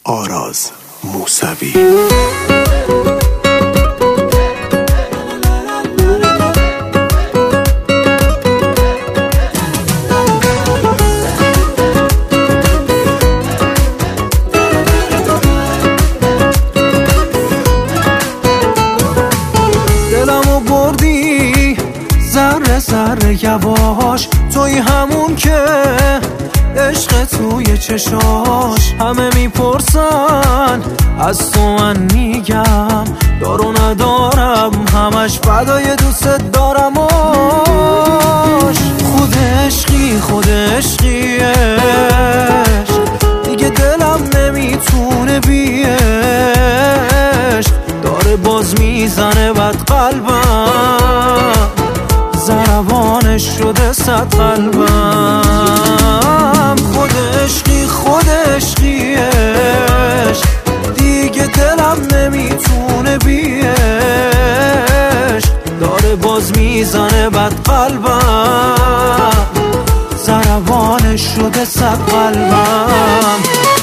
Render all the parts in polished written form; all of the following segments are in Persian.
آراز موسوی. دلمو بردی ذره ذره یواش، توی همون که عشق توی چشاش. همه میپرسن از تو، من میگم دارو ندارم، همش فدای دوست دارمش. خود عشقی خود عشقیش، دیگه دلم نمیتونه بیش، داره باز میزنه بد قلبم، ضربانش شده 100 قلبم. خود عشقی خود عشقیش، دیگه دلم نمیتونه بیش، داره باز میزنه بد قلبم، ضربانش شده 100 قلبم.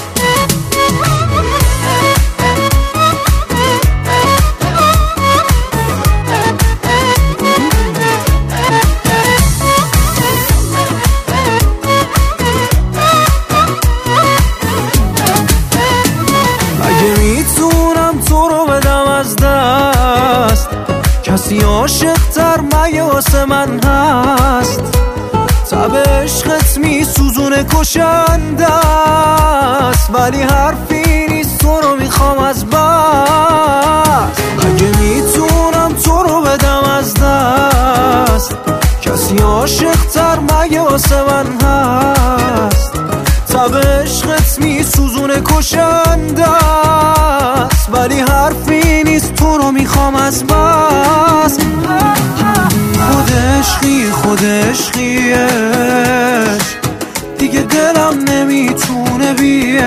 میتونم تو رو بدم از دست، کسی عاشق تر مگه واسه من هست؟ تب عشقت میسوزونه کشنده است، ولی حرفی نیست تو رو میخوام از بس. مگه میتونم تو رو بدم از دست، کسی عاشق تر مگه واسه من هست؟ تب عشقت میسوزونه کشنده است، ولی حرفی نیست تو رو میخوام از بس. خود عشقی خود عشقیش، دیگه دلم نمیتونه بیش،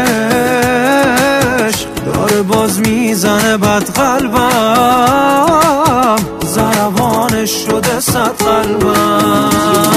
داره باز میزنه بد قلبم، ضربانش شده 100 قلبم.